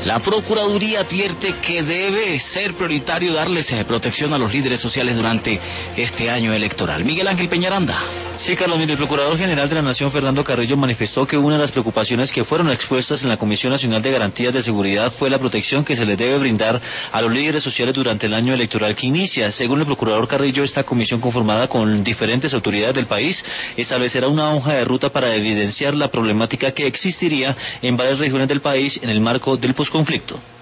La Procuraduría advierte que debe ser prioritario darles protección a los líderes sociales durante este año electoral. Miguel Ángel Peñaranda. Sí, Carlos, mire, el Procurador General de la Nación, Fernando Carrillo, manifestó que una de las preocupaciones que fueron expuestas en la Comisión Nacional de Garantías de Seguridad fue la protección que se les debe brindar a los líderes sociales durante el año electoral que inicia. Según el Procurador Carrillo, esta comisión, conformada con diferentes autoridades del país, establecerá una hoja de ruta para evidenciar la problemática que existiría en varias regiones del país en el marco del posconflicto.